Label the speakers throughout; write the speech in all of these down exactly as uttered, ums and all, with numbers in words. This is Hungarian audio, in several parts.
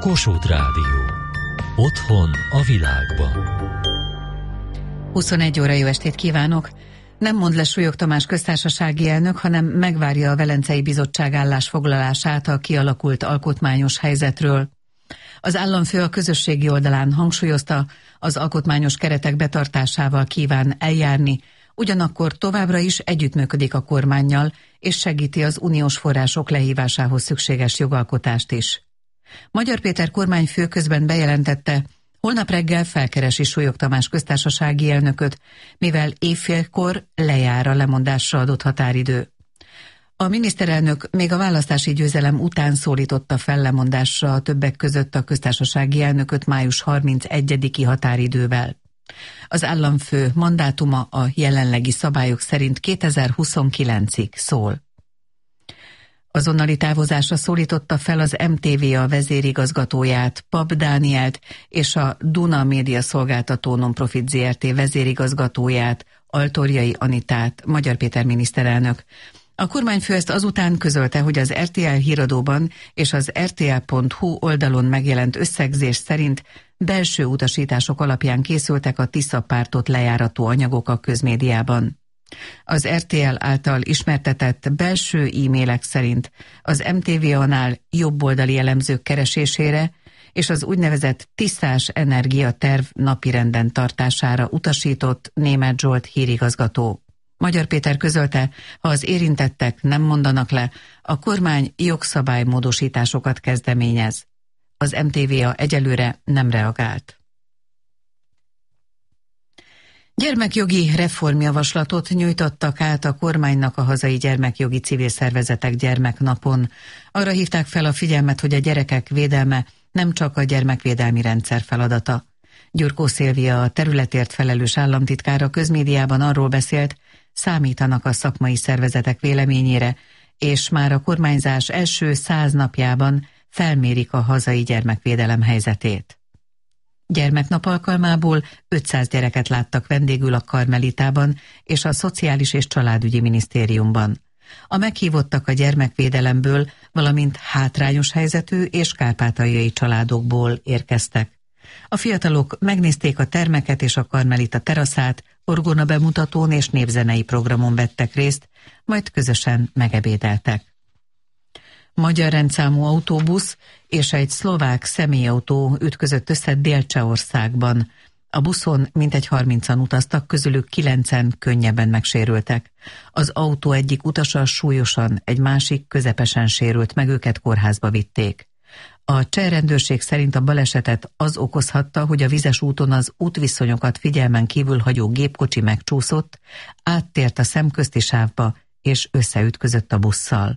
Speaker 1: Kossuth Rádió. Otthon a világban.
Speaker 2: huszonegy óra, jó estét kívánok! Nem mond le Súlyog Tamás köztársasági elnök, hanem megvárja a Velencei Bizottság állásfoglalását a kialakult alkotmányos helyzetről. Az államfő a közösségi oldalán hangsúlyozta, az alkotmányos keretek betartásával kíván eljárni, ugyanakkor továbbra is együttműködik a kormánnyal, és segíti az uniós források lehívásához szükséges jogalkotást is. Magyar Péter kormányfő közben bejelentette, holnap reggel felkeresi Súlyog Tamás köztársasági elnököt, mivel évfélkor lejár a lemondásra adott határidő. A miniszterelnök még a választási győzelem után szólította fel lemondásra a többek között a köztársasági elnököt május harmincegyediki határidővel. Az államfő mandátuma a jelenlegi szabályok szerint kétezer-huszonkilencig szól. Azonnali távozásra szólította fel az em té vé a vezérigazgatóját, Pap Dánielt, és a Duna Média Szolgáltató Nonprofit zé er té vezérigazgatóját, Altorjai Anitát, Magyar Péter miniszterelnök. A kormányfő ezt azután közölte, hogy az er té el híradóban és az er té el pont hú oldalon megjelent összegzés szerint belső utasítások alapján készültek a Tisza pártot lejárató anyagok a közmédiában. Az er té el által ismertetett belső e-mailek szerint az em té vé annál jobboldali elemzők keresésére és az úgynevezett tisztás energia terv napirenden tartására utasított Németh Zsolt hírigazgató. Magyar Péter közölte, ha az érintettek nem mondanak le, a kormány jogszabálymódosításokat kezdeményez. Az em té vé a egyelőre nem reagált. Gyermekjogi reformjavaslatot nyújtottak át a kormánynak a hazai gyermekjogi civil szervezetek gyermeknapon. Arra hívták fel a figyelmet, hogy a gyerekek védelme nem csak a gyermekvédelmi rendszer feladata. Gyurkó Szilvia, a területért felelős államtitkár a közmédiában arról beszélt, számítanak a szakmai szervezetek véleményére, és már a kormányzás első száz napjában felmérik a hazai gyermekvédelem helyzetét. Gyermeknap alkalmából ötszáz gyereket láttak vendégül a Karmelitában és a Szociális és Családügyi Minisztériumban. A meghívottak a gyermekvédelemből, valamint hátrányos helyzetű és kárpátaljai családokból érkeztek. A fiatalok megnézték a termeket és a Karmelita teraszát, orgona bemutatón és népzenei programon vettek részt, majd közösen megebédeltek. Magyar rendszámú autóbusz és egy szlovák személyautó ütközött össze Dél-Csehországban. A buszon mintegy harmincan utaztak, közülük kilencen könnyebben megsérültek. Az autó egyik utasa súlyosan, egy másik közepesen sérült, meg őket kórházba vitték. A cseh rendőrség szerint a balesetet az okozhatta, hogy a vizes úton az útviszonyokat figyelmen kívül hagyó gépkocsi megcsúszott, áttért a szemközti sávba és összeütközött a busszal.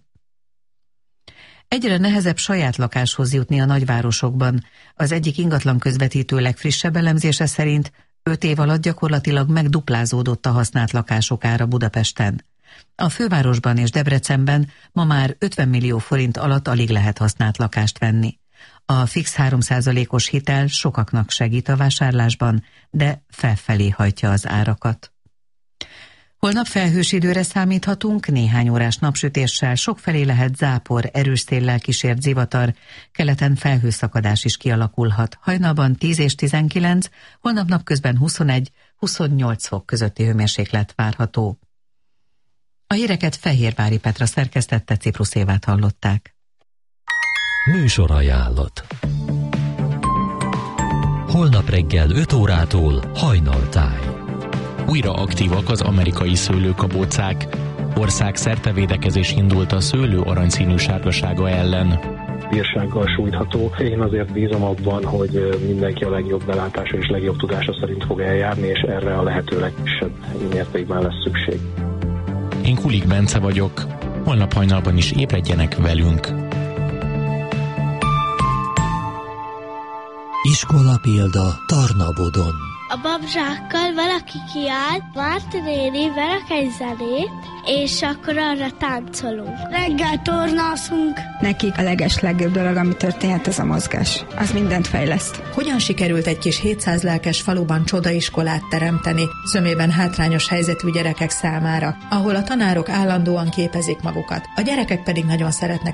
Speaker 2: Egyre nehezebb saját lakáshoz jutni a nagyvárosokban. Az egyik ingatlan közvetítő legfrissebb elemzése szerint öt év alatt gyakorlatilag megduplázódott a használt lakások ára Budapesten. A fővárosban és Debrecenben ma már ötven millió forint alatt alig lehet használt lakást venni. A fix három százalékos hitel sokaknak segít a vásárlásban, de felfelé hajtja az árakat. Holnap felhős időre számíthatunk, néhány órás napsütéssel, sokfelé lehet zápor, erős széllel kísért zivatar, keleten felhőszakadás is kialakulhat. Hajnalban tíz és tizenkilenc, holnap napközben huszonegy-huszonnyolc fok közötti hőmérséklet várható. A híreket Fehérvári Petra szerkesztette, Ciprus Évát hallották.
Speaker 1: Műsorajánlat. Holnap reggel öt órától Hajnaltáj.
Speaker 3: Újra aktívak az amerikai szőlőkabócák. Országszerte védekezés indult a szőlő aranyszínű sárgasága ellen.
Speaker 4: Bírsággal sújtható. Én azért bízom abban, hogy mindenki a legjobb belátása és legjobb tudása szerint fog eljárni, és erre a lehető legkisebb mértékben lesz szükség.
Speaker 3: Én Kulik Bence vagyok. Holnap hajnalban is ébredjenek velünk.
Speaker 1: Iskola példa Tarnabodon.
Speaker 5: A babzsákkal valaki kiáll, Márti néni verek egy zenét, és akkor arra táncolunk. Reggel tornázunk.
Speaker 6: Nekik a legeslegjobb dolog, ami történhet, ez a mozgás. Az mindent fejleszt.
Speaker 7: Hogyan sikerült egy kis hétszáz lelkes faluban csodaiskolát teremteni, zömében hátrányos helyzetű gyerekek számára, ahol a tanárok állandóan képezik magukat, a gyerekek pedig nagyon szeretnek